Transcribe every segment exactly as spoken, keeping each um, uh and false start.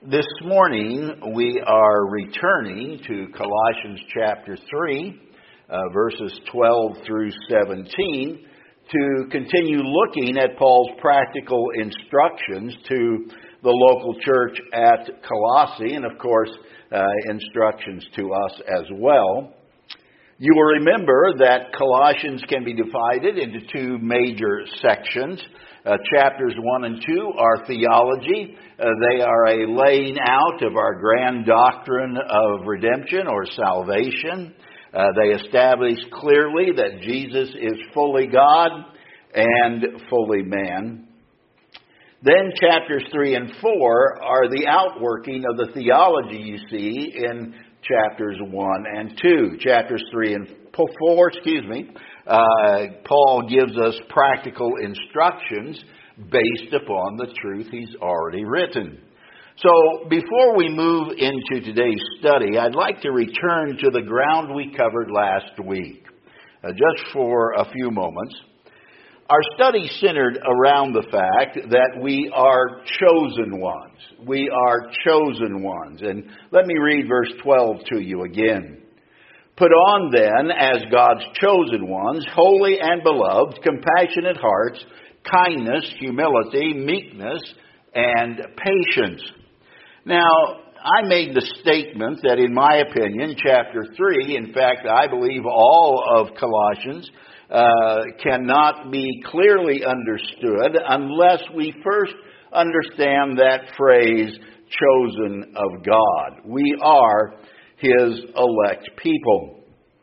This morning we are returning to Colossians chapter three, uh, verses twelve through seventeen, to continue looking at Paul's practical instructions to the local church at Colossae, and of course uh, instructions to us as well. You will remember that Colossians can be divided into two major sections. Uh, chapters one and two are theology. Uh, they are a laying out of our grand doctrine of redemption or salvation. Uh, they establish clearly that Jesus is fully God and fully man. Then chapters three and four are the outworking of the theology you see in chapters one and two. Chapters three and four, excuse me, uh, Paul gives us practical instructions based upon the truth he's already written. So before we move into today's study, I'd like to return to the ground we covered last week, uh, just for a few moments. Our study centered around the fact that we are chosen ones. We are chosen ones. And let me read verse twelve to you again. Put on then, as God's chosen ones, holy and beloved, compassionate hearts, kindness, humility, meekness, and patience. Now, I made the statement that in my opinion, chapter three, in fact, I believe all of Colossians, Uh, cannot be clearly understood unless we first understand that phrase, chosen of God. We are His elect people.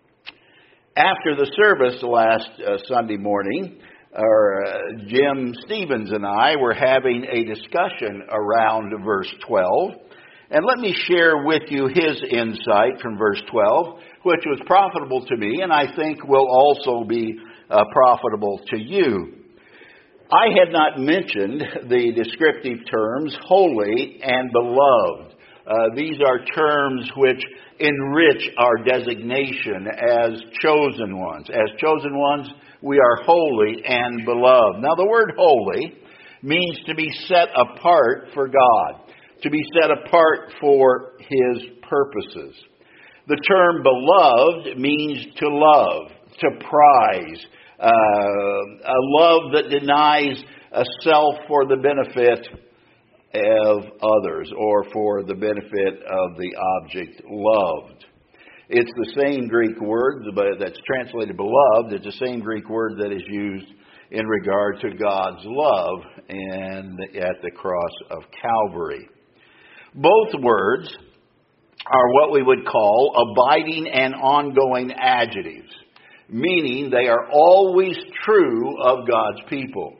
After the service last uh, Sunday morning, our, uh, Jim Stevens and I were having a discussion around verse twelve. And let me share with you his insight from verse twelve, which was profitable to me, and I think will also be uh, profitable to you. I had not mentioned the descriptive terms holy and beloved. Uh, these are terms which enrich our designation as chosen ones. As chosen ones, we are holy and beloved. Now, the word holy means to be set apart for God, to be set apart for His purposes. The term beloved means to love, to prize, uh, a love that denies a self for the benefit of others or for the benefit of the object loved. It's the same Greek word but that's translated beloved. It's the same Greek word that is used in regard to God's love and at the cross of Calvary. Both words are what we would call abiding and ongoing adjectives, meaning they are always true of God's people.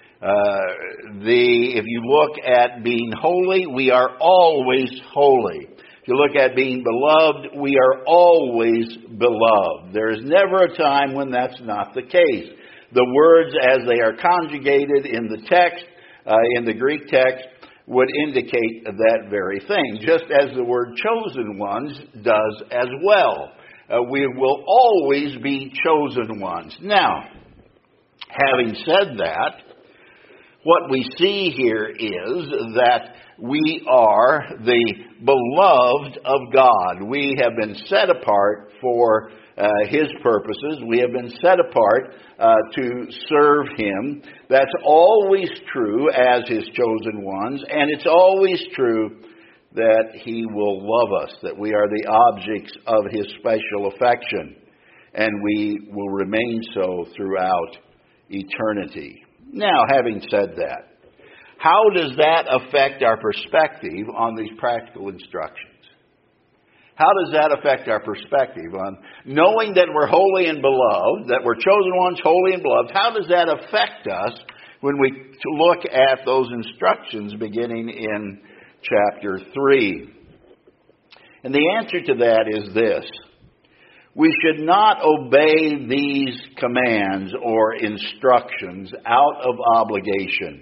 Uh, the if you look at being holy, we are always holy. If you look at being beloved, we are always beloved. There is never a time when that's not the case. The words as they are conjugated in the text, uh, in the Greek text, would indicate that very thing, just as the word chosen ones does as well. Uh, we will always be chosen ones. Now, having said that, what we see here is that we are the beloved of God. We have been set apart for Uh, His purposes. We have been set apart uh, to serve Him. That's always true as His chosen ones, and it's always true that He will love us, that we are the objects of His special affection, and we will remain so throughout eternity. Now, having said that, how does that affect our perspective on these practical instructions? How does that affect our perspective on knowing that we're holy and beloved, that we're chosen ones, holy and beloved? How does that affect us when we look at those instructions beginning in chapter three? And the answer to that is this. We should not obey these commands or instructions out of obligation,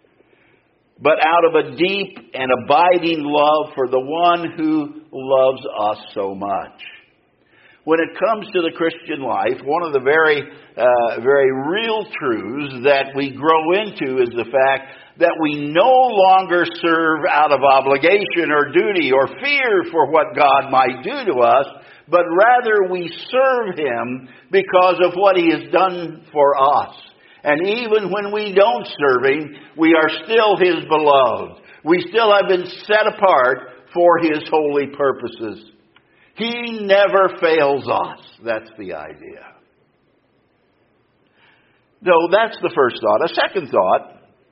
but out of a deep and abiding love for the one who loves us so much. when it comes to the Christian life, one of the very, uh, very real truths that we grow into is the fact that we no longer serve out of obligation or duty or fear for what God might do to us, but rather we serve Him because of what He has done for us. And even when we don't serve Him, we are still His beloved. We still have been set apart for His holy purposes. He never fails us. That's the idea. So that's the first thought. A second thought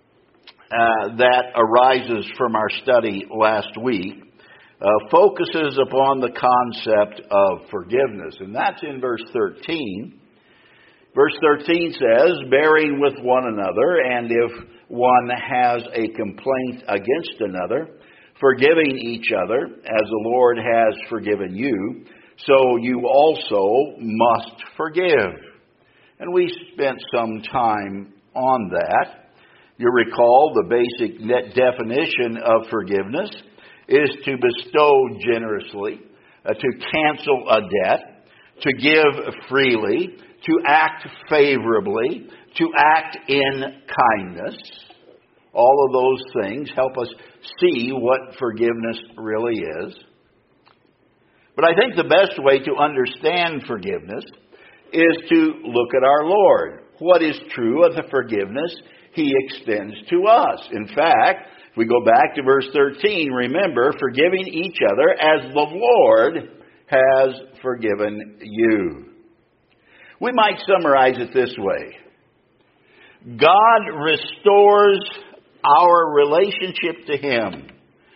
uh, that arises from our study last week uh, focuses upon the concept of forgiveness. And that's in verse thirteen. Verse thirteen says, bearing with one another, and if one has a complaint against another, forgiving each other, as the Lord has forgiven you, so you also must forgive. And we spent some time on that. You recall the basic net definition of forgiveness is to bestow generously, uh, to cancel a debt, to give freely, to act favorably, to act in kindness. All of those things help us see what forgiveness really is. But I think the best way to understand forgiveness is to look at our Lord. What is true of the forgiveness He extends to us? In fact, if we go back to verse thirteen, remember, forgiving each other as the Lord has forgiven you. We might summarize it this way. God restores our relationship to Him.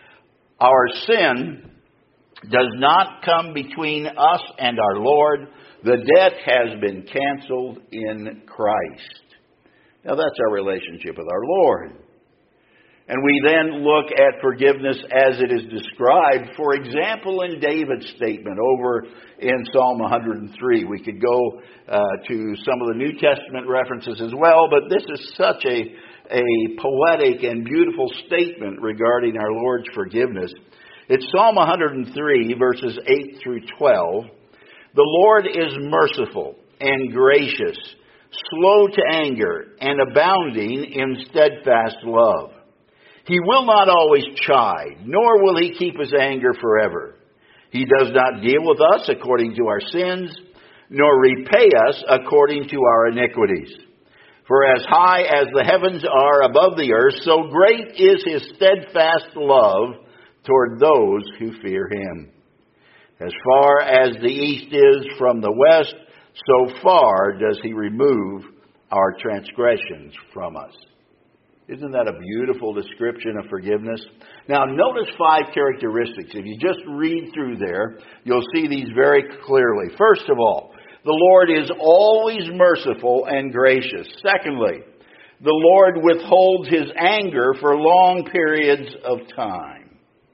Our sin does not come between us and our Lord. The debt has been canceled in Christ. Now that's our relationship with our Lord. And we then look at forgiveness as it is described, for example, in David's statement over in Psalm one hundred three. We could go uh, to some of the New Testament references as well, but this is such a, a poetic and beautiful statement regarding our Lord's forgiveness. It's Psalm one hundred three, verses eight through twelve. The Lord is merciful and gracious, slow to anger, and abounding in steadfast love. He will not always chide, nor will He keep His anger forever. He does not deal with us according to our sins, nor repay us according to our iniquities. For as high as the heavens are above the earth, so great is His steadfast love toward those who fear Him. As far as the east is from the west, so far does He remove our transgressions from us. Isn't that a beautiful description of forgiveness? Now, notice five characteristics. If you just read through there, you'll see these very clearly. First of all, the Lord is always merciful and gracious. Secondly, the Lord withholds His anger for long periods of time.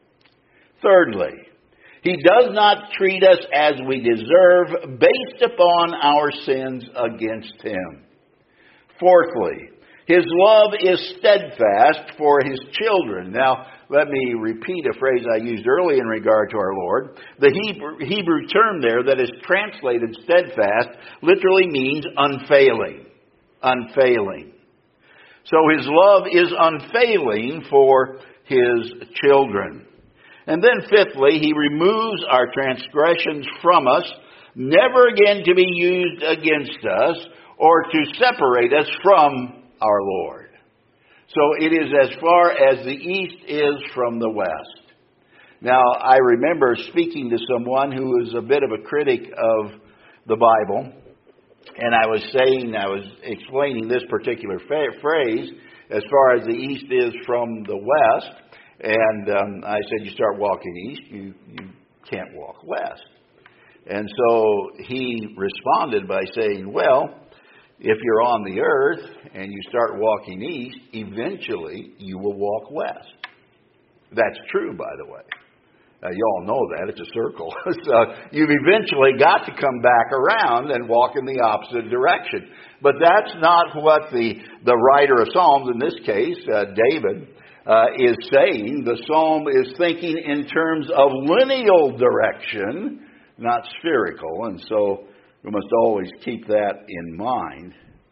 Thirdly, He does not treat us as we deserve based upon our sins against Him. Fourthly, His love is steadfast for His children. Now, let me repeat a phrase I used earlier in regard to our Lord. The Hebrew, Hebrew term there that is translated steadfast literally means unfailing. Unfailing. So His love is unfailing for His children. And then fifthly, He removes our transgressions from us, never again to be used against us or to separate us from our Lord. So it is as far as the east is from the west. Now, I remember speaking to someone who was a bit of a critic of the Bible, and I was saying, I was explaining this particular fa- phrase, as far as the east is from the west, and um, I said, you start walking east, you, you can't walk west. And so he responded by saying, well, if you're on the earth and you start walking east, eventually you will walk west. That's true, by the way. Uh, you all know that. It's a circle. So you've eventually got to come back around and walk in the opposite direction. But that's not what the, the writer of Psalms, in this case, uh, David, uh, is saying. The Psalm is thinking in terms of lineal direction, not spherical, and so we must always keep that in mind.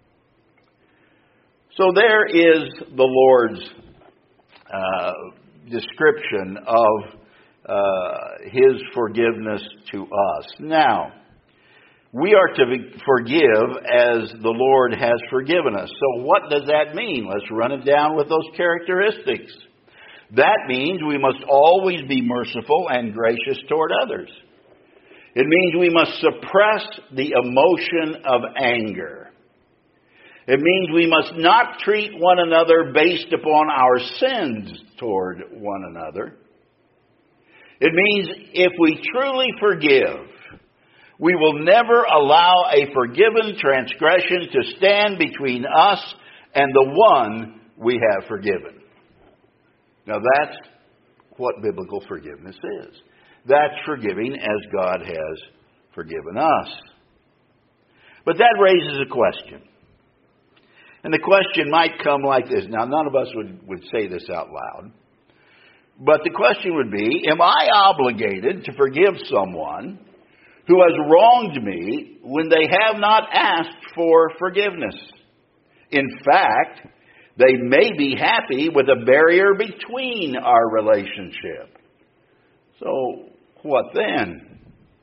So there is the Lord's uh, description of uh, His forgiveness to us. Now, we are to forgive as the Lord has forgiven us. So what does that mean? Let's run it down with those characteristics. That means we must always be merciful and gracious toward others. It means we must suppress the emotion of anger. It means we must not treat one another based upon our sins toward one another. It means if we truly forgive, we will never allow a forgiven transgression to stand between us and the one we have forgiven. Now that's what biblical forgiveness is. That's forgiving as God has forgiven us. But that raises a question. And the question might come like this. Now, none of us would, would say this out loud. But the question would be, am I obligated to forgive someone who has wronged me when they have not asked for forgiveness? In fact, they may be happy with a barrier between our relationship. So, what then?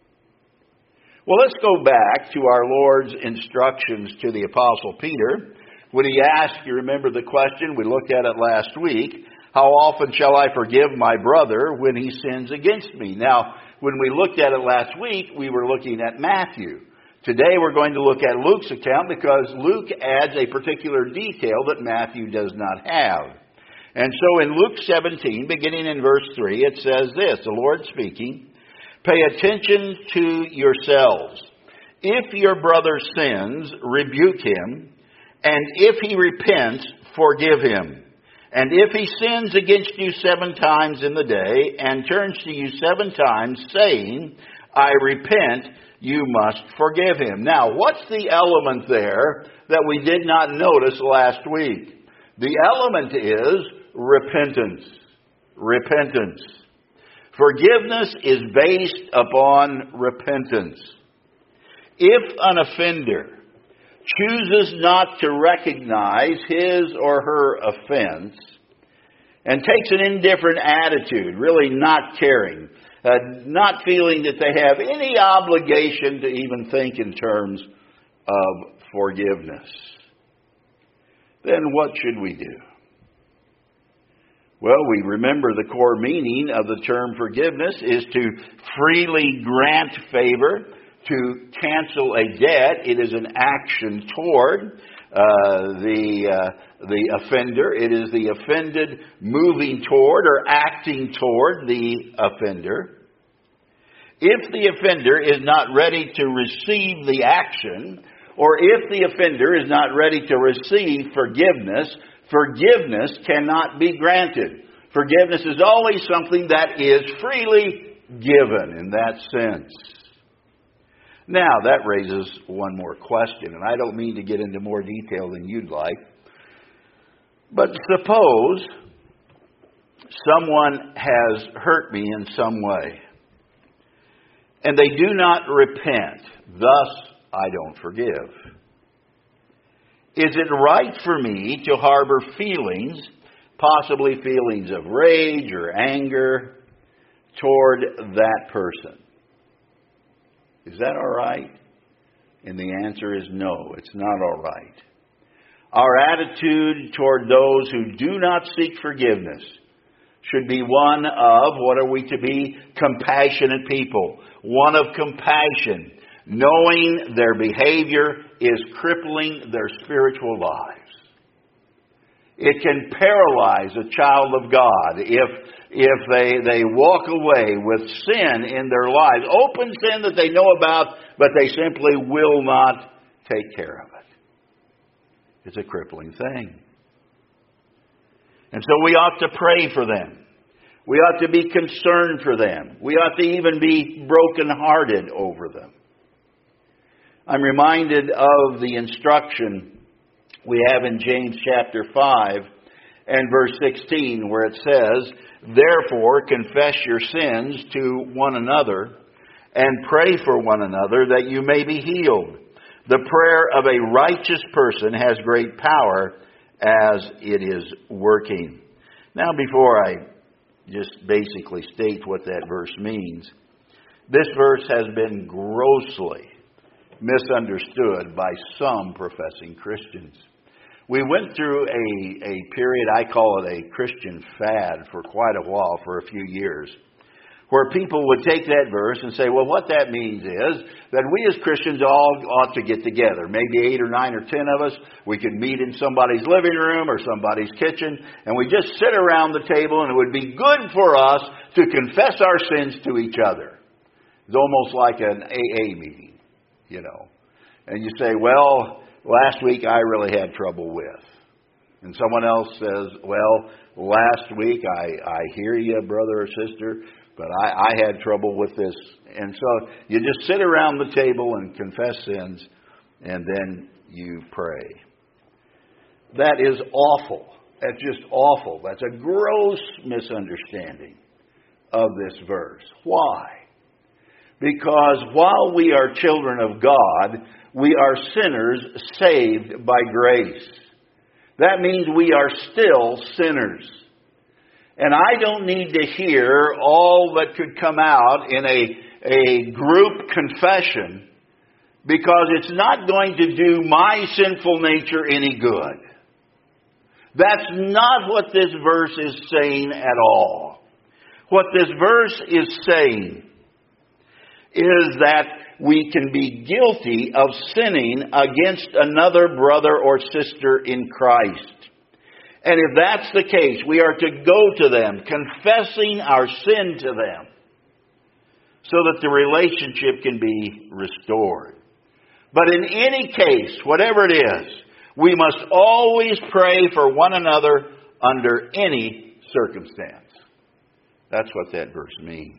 Well, let's go back to our Lord's instructions to the Apostle Peter when he asked, you remember the question, we looked at it last week, how often shall I forgive my brother when he sins against me? Now, when we looked at it last week, we were looking at Matthew. Today we're going to look at Luke's account because Luke adds a particular detail that Matthew does not have. And so in Luke seventeen, beginning in verse three, it says this, the Lord speaking, pay attention to yourselves. If your brother sins, rebuke him, and if he repents, forgive him. And if he sins against you seven times in the day, and turns to you seven times, saying, I repent, you must forgive him. Now, what's the element there that we did not notice last week? The element is repentance. Repentance. Forgiveness is based upon repentance. If an offender chooses not to recognize his or her offense and takes an indifferent attitude, really not caring, uh, not feeling that they have any obligation to even think in terms of forgiveness, then what should we do? Well, we remember the core meaning of the term forgiveness is to freely grant favor, to cancel a debt. It is an action toward uh, the uh, the offender. It is the offended moving toward or acting toward the offender. If the offender is not ready to receive the action, or if the offender is not ready to receive forgiveness, forgiveness cannot be granted. Forgiveness is always something that is freely given in that sense. Now, that raises one more question, and I don't mean to get into more detail than you'd like. But suppose someone has hurt me in some way, and they do not repent, thus I don't forgive. Is it right for me to harbor feelings, possibly feelings of rage or anger, toward that person? Is that all right? And the answer is no, it's not all right. Our attitude toward those who do not seek forgiveness should be one of, what are we to be? Compassionate people. One of compassion, knowing their behavior is crippling their spiritual lives. It can paralyze a child of God if if they, they walk away with sin in their lives, open sin that they know about, but they simply will not take care of it. It's a crippling thing. And so we ought to pray for them. We ought to be concerned for them. We ought to even be brokenhearted over them. I'm reminded of the instruction we have in James chapter five and verse sixteen, where it says, therefore confess your sins to one another and pray for one another that you may be healed. The prayer of a righteous person has great power as it is working. Now, before I just basically state what that verse means, this verse has been grossly misunderstood by some professing Christians. We went through a, a period, I call it a Christian fad, for quite a while, for a few years, where people would take that verse and say, well, what that means is that we as Christians all ought to get together. Maybe eight or nine or ten of us. We could meet in somebody's living room or somebody's kitchen, and we just sit around the table, and it would be good for us to confess our sins to each other. It's almost like an A A meeting, you know. And you say, well, last week I really had trouble with. And someone else says, well, last week I, I hear you, brother or sister, but I, I had trouble with this. And so you just sit around the table and confess sins, and then you pray. That is awful. That's just awful. That's a gross misunderstanding of this verse. Why? Because while we are children of God, we are sinners saved by grace. That means we are still sinners. And I don't need to hear all that could come out in a, a group confession, because it's not going to do my sinful nature any good. That's not what this verse is saying at all. What this verse is saying is that we can be guilty of sinning against another brother or sister in Christ. And if that's the case, we are to go to them, confessing our sin to them, so that the relationship can be restored. But in any case, whatever it is, we must always pray for one another under any circumstance. That's what that verse means.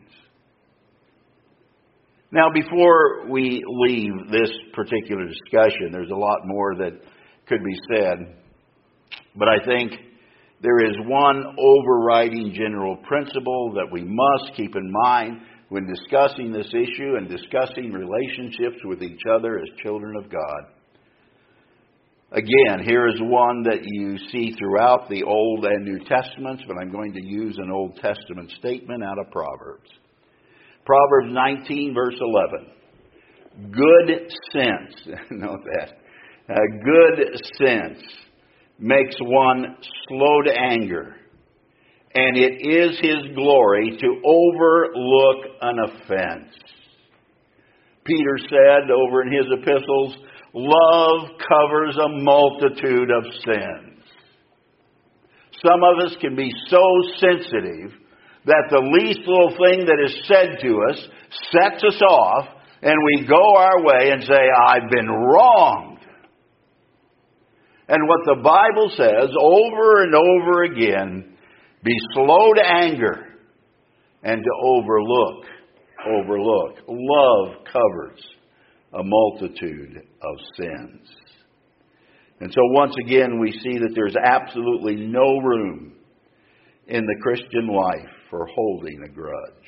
Now, before we leave this particular discussion, there's a lot more that could be said. But I think there is one overriding general principle that we must keep in mind when discussing this issue and discussing relationships with each other as children of God. Again, here is one that you see throughout the Old and New Testaments, but I'm going to use an Old Testament statement out of Proverbs. Proverbs nineteen, verse eleven. Good sense, note that, uh, good sense makes one slow to anger, and it is his glory to overlook an offense. Peter said over in his epistles, love covers a multitude of sins. Some of us can be so sensitive that the least little thing that is said to us sets us off, and we go our way and say, I've been wronged. And what the Bible says over and over again, be slow to anger and to overlook. Overlook. Love covers a multitude of sins. And so once again we see that there's absolutely no room in the Christian life for holding a grudge.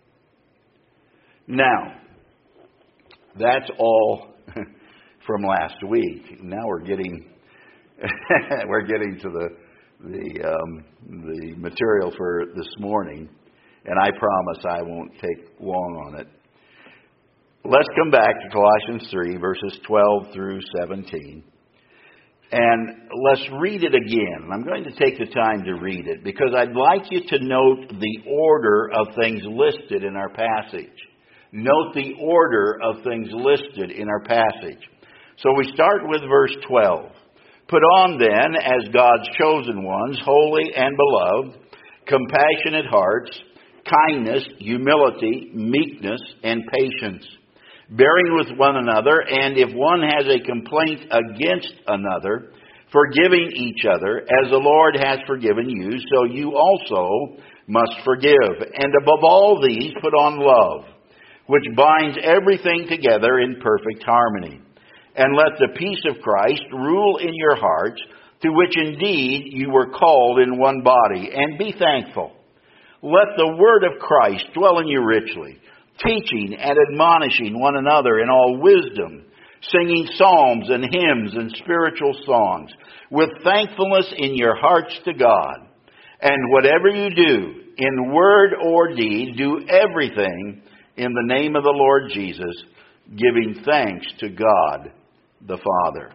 Now, that's all from last week. Now we're getting we're getting to the the um, the material for this morning, and I promise I won't take long on it. Let's come back to Colossians three, verses twelve through seventeen. And let's read it again. I'm going to take the time to read it because I'd like you to note the order of things listed in our passage. Note the order of things listed in our passage. So we start with verse twelve. Put on then, as God's chosen ones, holy and beloved, compassionate hearts, kindness, humility, meekness, and patience, bearing with one another, and if one has a complaint against another, forgiving each other, as the Lord has forgiven you, so you also must forgive. And above all these, put on love, which binds everything together in perfect harmony. And let the peace of Christ rule in your hearts, to which indeed you were called in one body, and be thankful. Let the word of Christ dwell in you richly, teaching and admonishing one another in all wisdom, singing psalms and hymns and spiritual songs, with thankfulness in your hearts to God. And whatever you do, in word or deed, do everything in the name of the Lord Jesus, giving thanks to God the Father.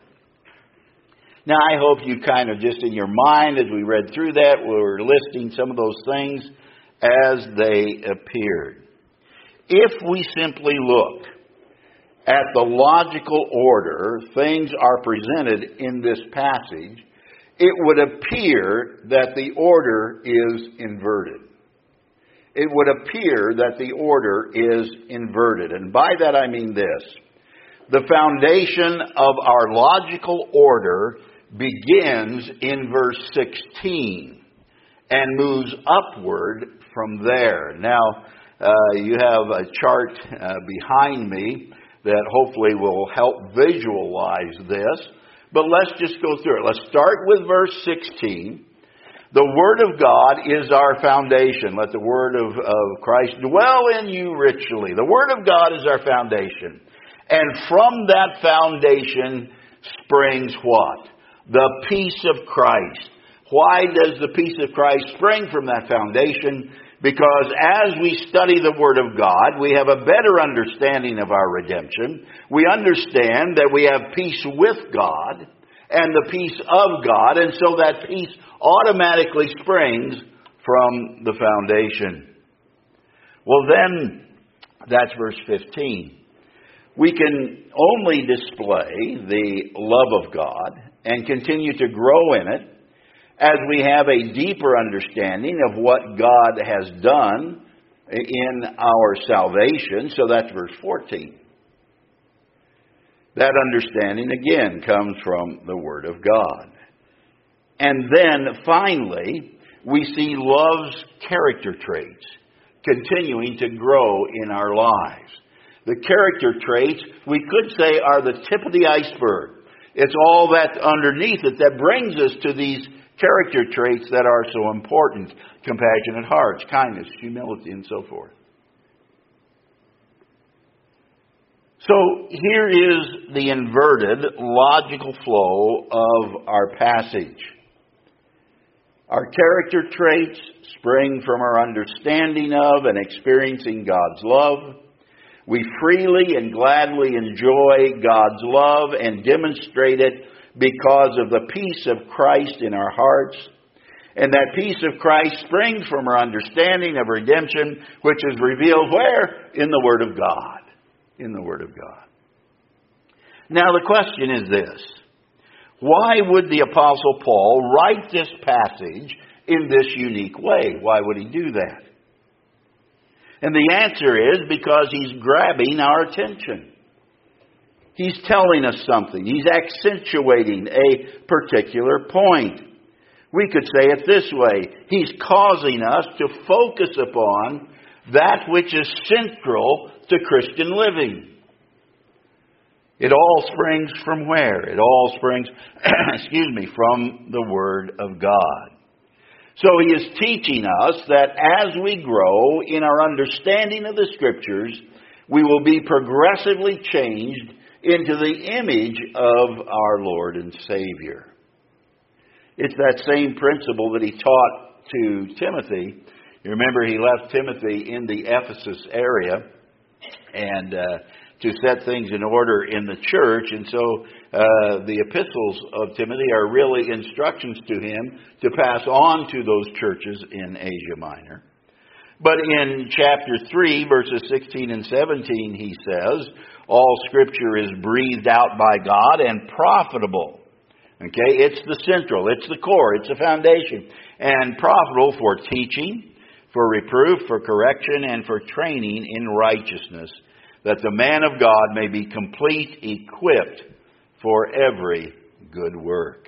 Now, I hope you kind of just in your mind, as we read through that, we were listing some of those things as they appeared. If we simply look at the logical order things are presented in this passage, it would appear that the order is inverted. It would appear that the order is inverted. And by that I mean this. The foundation of our logical order begins in verse sixteen and moves upward from there. Now, uh, you have a chart uh, behind me that hopefully will help visualize this. But let's just go through it. Let's start with verse sixteen. The Word of God is our foundation. Let the Word of, of Christ dwell in you richly. The Word of God is our foundation. And from that foundation springs what? The peace of Christ. Why does the peace of Christ spring from that foundation? Because as we study the Word of God, we have a better understanding of our redemption. We understand that we have peace with God and the peace of God, and so that peace automatically springs from the foundation. Well then, that's verse fifteen. We can only display the love of God and continue to grow in it as we have a deeper understanding of what God has done in our salvation. So that's verse fourteen. That understanding, again, comes from the Word of God. And then, finally, we see love's character traits continuing to grow in our lives. The character traits, we could say, are the tip of the iceberg. It's all that underneath it that brings us to these character traits that are so important. Compassionate hearts, kindness, humility, and so forth. So here is the inverted logical flow of our passage. Our character traits spring from our understanding of and experiencing God's love. We freely and gladly enjoy God's love and demonstrate it because of the peace of Christ in our hearts. And that peace of Christ springs from our understanding of redemption, which is revealed where? In the Word of God. In the Word of God. Now the question is this. Why would the Apostle Paul write this passage in this unique way? Why would he do that? And the answer is because he's grabbing our attention. He's telling us something. He's accentuating a particular point. We could say it this way. He's causing us to focus upon that which is central to Christian living. It all springs from where? It all springs, excuse me, from the Word of God. So he is teaching us that as we grow in our understanding of the Scriptures, we will be progressively changed into the image of our Lord and Savior. It's that same principle that he taught to Timothy. You remember he left Timothy in the Ephesus area and uh, to set things in order in the church. And so uh, the epistles of Timothy are really instructions to him to pass on to those churches in Asia Minor. But in chapter three, verses sixteen and seventeen, he says, all Scripture is breathed out by God and profitable. Okay, it's the central, it's the core, it's the foundation. And profitable for teaching, for reproof, for correction, and for training in righteousness, that the man of God may be complete, equipped for every good work.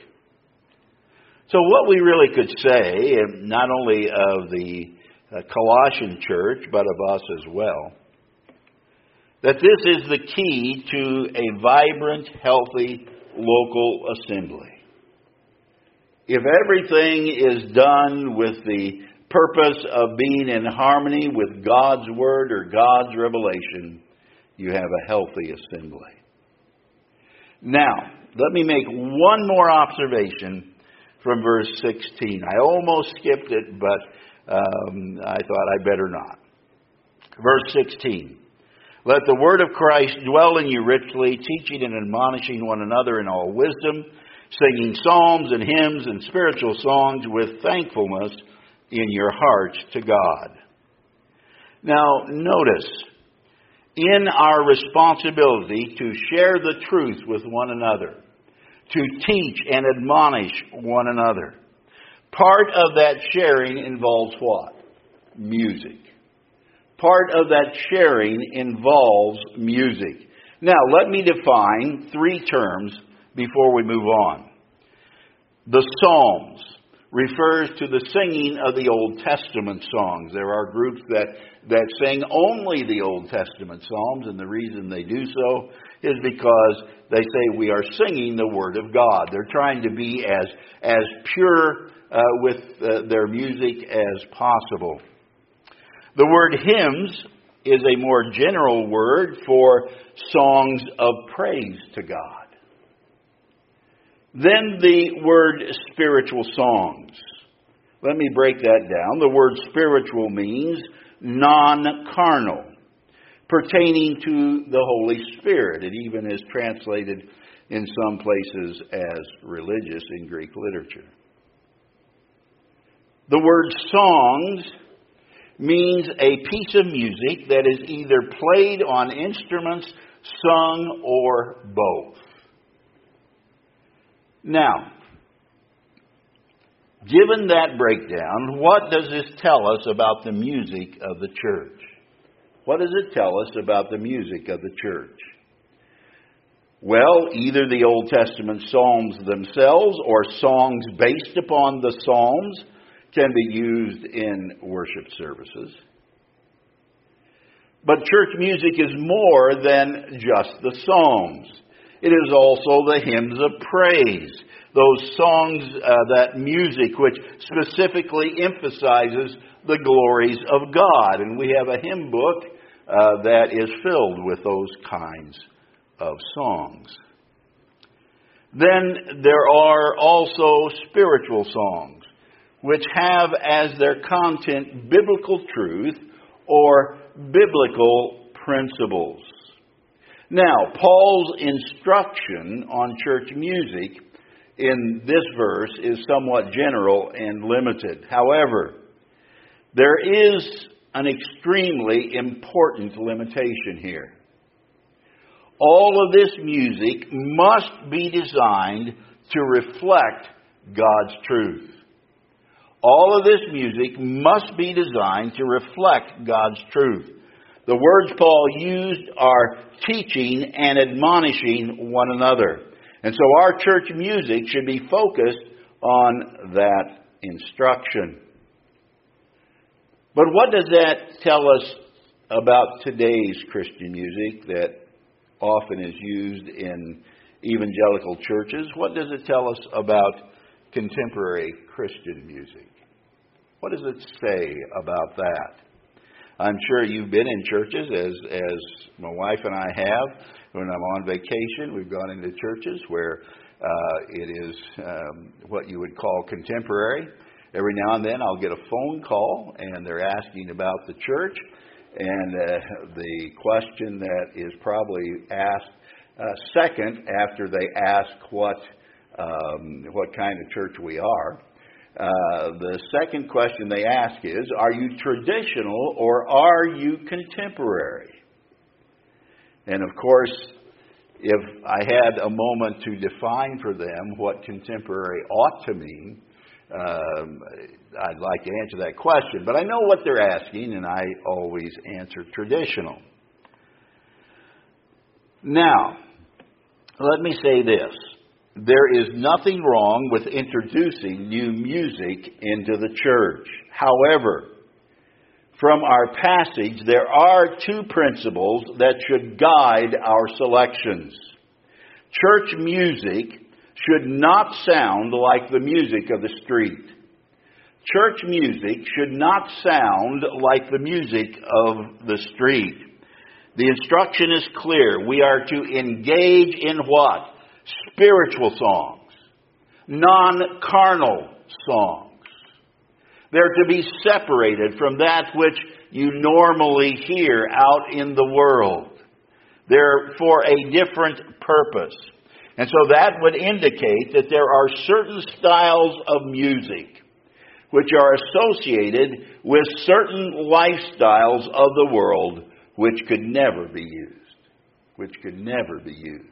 So what we really could say, not only of the Colossian church, but of us as well, that this is the key to a vibrant, healthy local assembly. If everything is done with the purpose of being in harmony with God's Word or God's revelation, you have a healthy assembly. Now, let me make one more observation from verse sixteen. I almost skipped it, but um, I thought I better not. Verse sixteen. Let the word of Christ dwell in you richly, teaching and admonishing one another in all wisdom, singing psalms and hymns and spiritual songs with thankfulness in your hearts to God. Now, notice, in our responsibility to share the truth with one another, to teach and admonish one another, part of that sharing involves what? Music. Part of that sharing involves music. Now, let me define three terms before we move on. The Psalms refers to the singing of the Old Testament songs. There are groups that, that sing only the Old Testament Psalms, and the reason they do so is because they say we are singing the Word of God. They're trying to be as, as pure uh, with uh, their music as possible. The word hymns is a more general word for songs of praise to God. Then the word spiritual songs. Let me break that down. The word spiritual means non-carnal, pertaining to the Holy Spirit. It even is translated in some places as religious in Greek literature. The word songs means a piece of music that is either played on instruments, sung, or both. Now, given that breakdown, what does this tell us about the music of the church? What does it tell us about the music of the church? Well, either the Old Testament Psalms themselves or songs based upon the Psalms can be used in worship services. But church music is more than just the Psalms. It is also the hymns of praise. Those songs, uh, that music which specifically emphasizes the glories of God. And we have a hymn book uh, that is filled with those kinds of songs. Then there are also spiritual songs, which have as their content biblical truth or biblical principles. Now, Paul's instruction on church music in this verse is somewhat general and limited. However, there is an extremely important limitation here. All of this music must be designed to reflect God's truth. All of this music must be designed to reflect God's truth. The words Paul used are teaching and admonishing one another. And so our church music should be focused on that instruction. But what does that tell us about today's Christian music that often is used in evangelical churches? What does it tell us about contemporary Christian music? What does it say about that? I'm sure you've been in churches, as as my wife and I have. When I'm on vacation, we've gone into churches where uh, it is um, what you would call contemporary. Every now and then I'll get a phone call, and they're asking about the church. And uh, the question that is probably asked uh, second after they ask what um, what kind of church we are, Uh, the second question they ask is, are you traditional or are you contemporary? And of course, if I had a moment to define for them what contemporary ought to mean, um, I'd like to answer that question. But I know what they're asking, and I always answer traditional. Now, let me say this. There is nothing wrong with introducing new music into the church. However, from our passage, there are two principles that should guide our selections. Church music should not sound like the music of the street. Church music should not sound like the music of the street. The instruction is clear. We are to engage in what? Spiritual songs, non-carnal songs. They're to be separated from that which you normally hear out in the world. They're for a different purpose. And so that would indicate that there are certain styles of music which are associated with certain lifestyles of the world which could never be used. Which could never be used.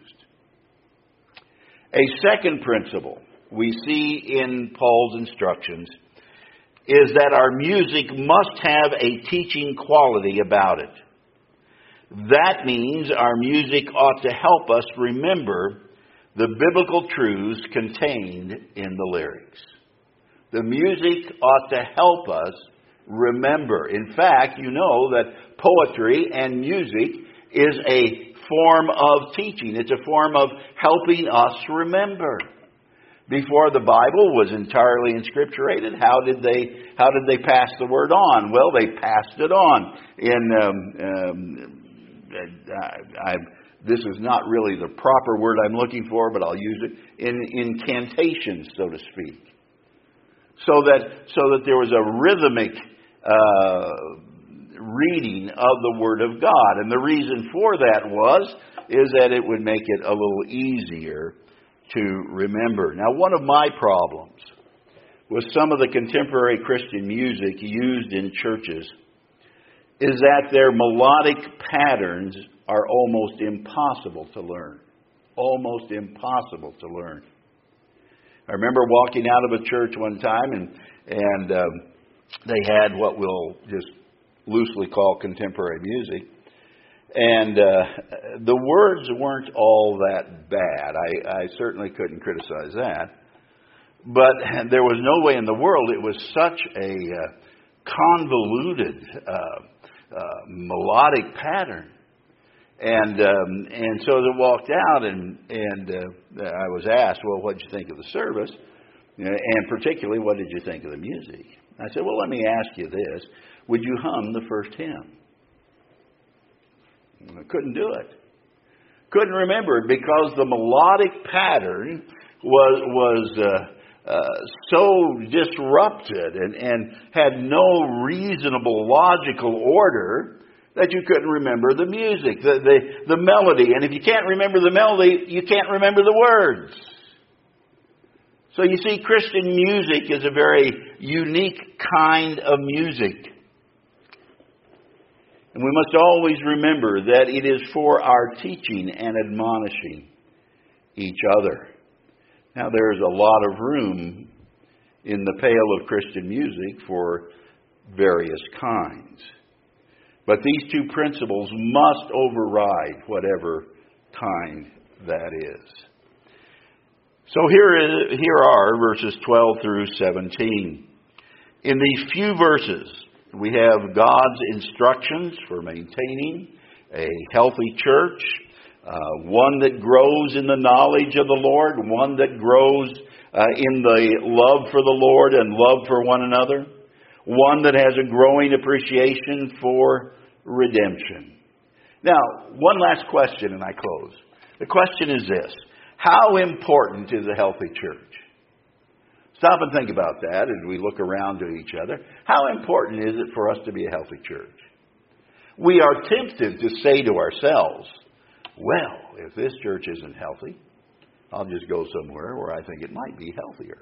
A second principle we see in Paul's instructions is that our music must have a teaching quality about it. That means our music ought to help us remember the biblical truths contained in the lyrics. The music ought to help us remember. In fact, you know that poetry and music is a form of teaching. It's a form of helping us remember. Before the Bible was entirely inscripturated, how did they how did they pass the word on? Well, they passed it on in um, um, I, I, this is not really the proper word I'm looking for, but I'll use it in incantations, so to speak. So that so that there was a rhythmic uh, reading of the Word of God, and the reason for that was is that it would make it a little easier to remember. Now, one of my problems with some of the contemporary Christian music used in churches is that their melodic patterns are almost impossible to learn. Almost impossible to learn. I remember walking out of a church one time, and and um, they had what we'll just loosely call contemporary music. And uh, the words weren't all that bad. I, I certainly couldn't criticize that. But there was no way in the world it was such a uh, convoluted uh, uh, melodic pattern. And um, and so they walked out, and and uh, I was asked, well, what did you think of the service? And particularly, what did you think of the music? I said, well, let me ask you this. Would you hum the first hymn? I couldn't do it. Couldn't remember it because the melodic pattern was was uh, uh, so disrupted and, and had no reasonable logical order that you couldn't remember the music, the, the, the melody. And if you can't remember the melody, you can't remember the words. So you see, Christian music is a very unique kind of music. And we must always remember that it is for our teaching and admonishing each other. Now, there's a lot of room in the pale of Christian music for various kinds. But these two principles must override whatever kind that is. So here, is, here are verses twelve through seventeen. In these few verses, we have God's instructions for maintaining a healthy church, uh, one that grows in the knowledge of the Lord, one that grows uh, in the love for the Lord and love for one another, one that has a growing appreciation for redemption. Now, one last question and I close. The question is this: how important is a healthy church? Stop and think about that as we look around to each other. How important is it for us to be a healthy church? We are tempted to say to ourselves, well, if this church isn't healthy, I'll just go somewhere where I think it might be healthier.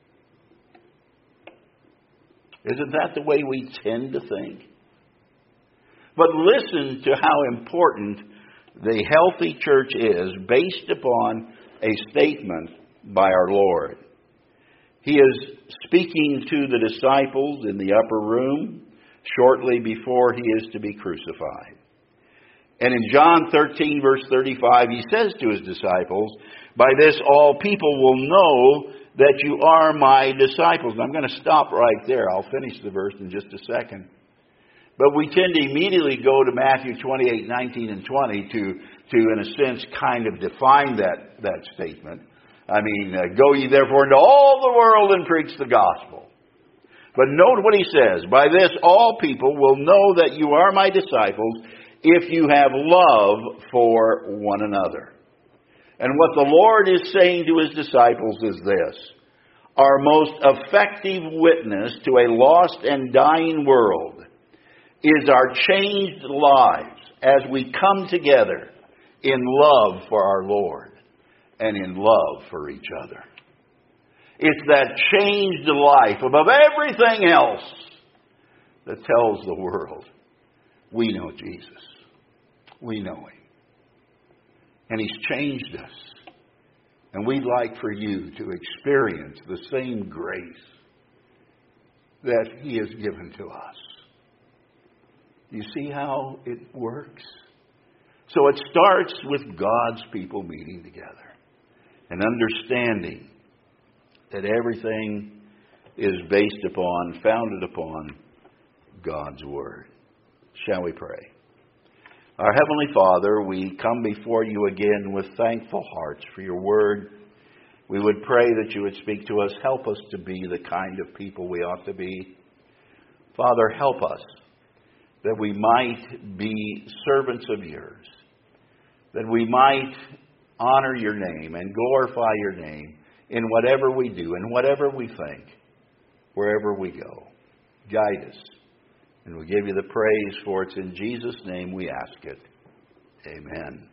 Isn't that the way we tend to think? But listen to how important the healthy church is based upon a statement by our Lord. He is speaking to the disciples in the upper room shortly before he is to be crucified. And in John thirteen, verse thirty-five, he says to his disciples, by this all people will know that you are my disciples. And I'm going to stop right there. I'll finish the verse in just a second. But we tend to immediately go to Matthew twenty-eight, nineteen, and twenty to, to in a sense, kind of define that, that statement. I mean, uh, go ye therefore into all the world and preach the gospel. But note what he says. By this all people will know that you are my disciples if you have love for one another. And what the Lord is saying to his disciples is this. Our most effective witness to a lost and dying world is our changed lives as we come together in love for our Lord and in love for each other. It's that changed life above everything else that tells the world we know Jesus. We know him. And he's changed us. And we'd like for you to experience the same grace that he has given to us. You see how it works? So it starts with God's people meeting together and understanding that everything is based upon, founded upon God's Word. Shall we pray? Our Heavenly Father, we come before you again with thankful hearts for your Word. We would pray that you would speak to us. Help us to be the kind of people we ought to be. Father, help us that we might be servants of yours, that we might honor your name and glorify your name in whatever we do, in whatever we think, wherever we go. Guide us. And we give you the praise, for it's in Jesus' name we ask it. Amen.